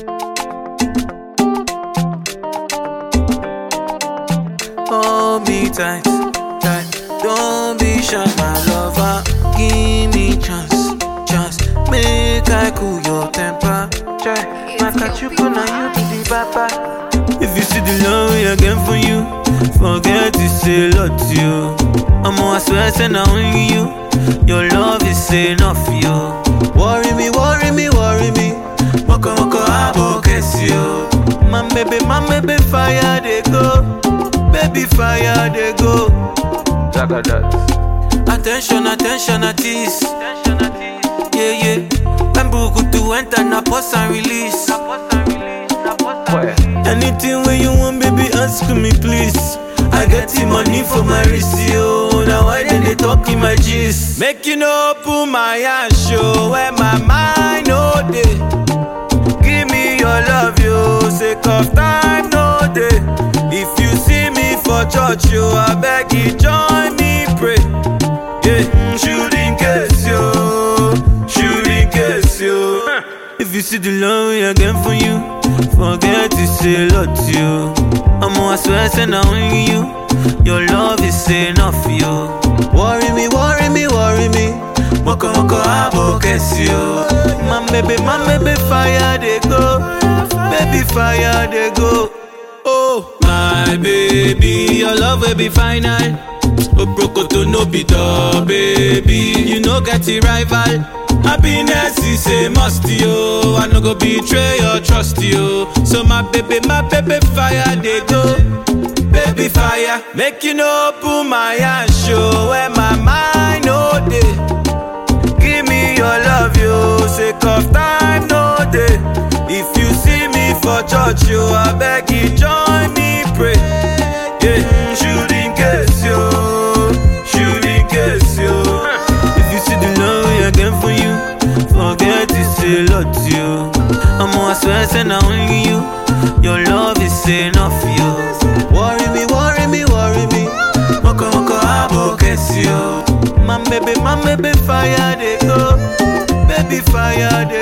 Hold me tight, tight. Don't be shy, my lover. Give me chance, chance. Make I cool your temper. Try, my kachuku now you be the papa. If you see the love I get for you, forget to say lot to you. I swear, say now only you. Your love is enough, you. Worry me, worry me, worry me. Moko moko abo kiss you. My baby, fire they go. Baby fire they go. Jaga that. Attention, attention, at ease. Yeah, yeah. When Buku to enter, na pause and release. Anything where you want, baby, ask me please. I get the money for my wrist, yo. Now why then they talk in my gist? Make you know, pull my hand, show where my mind, no day. Give me your love, yo. Sake of time, no day. If you see me for church, yo, I beg you join me, pray. Yeah, shoot in case, yo. Shoot in case, yo. If you see the love I get for you, forget to say lot to you. I swear, say now only you. Your love is enough, you. Worry me, worry me, worry me. Moko moko abo kiss you. My baby, fire they go. Baby, fire they go. Oh, my baby, your love will be final. Obroko to no be the baby. You know get the rival. Happiness is a must, yo. I no go betray your trust, yo. So my baby, fire they go. Baby fire, make you know, pull my hand, show where my mind, no day. Give me your love, yo. Sake of time, no day. If you see me for church, yo, I beg you join me, pray. Yeah, shoot in case, yo. Shoot in case, yo. If you see the love I get for you, forget to say lot to you. I swear, say now only you. Your love is enough, you. Worry me, worry me, worry me. Moko moko abo kiss you. My baby, fire they go. Baby, fire they